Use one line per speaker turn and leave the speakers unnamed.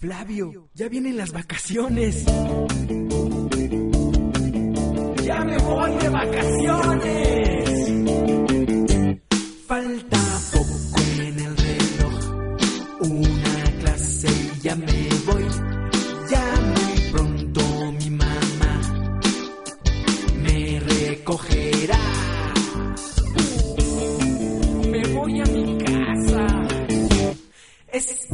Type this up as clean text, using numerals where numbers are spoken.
Flavio, ya vienen las vacaciones. ¡Ya me voy de vacaciones! Falta poco en el reloj, una clase y ya me voy. Ya muy pronto mi mamá me recogerá. Me voy a mi casa.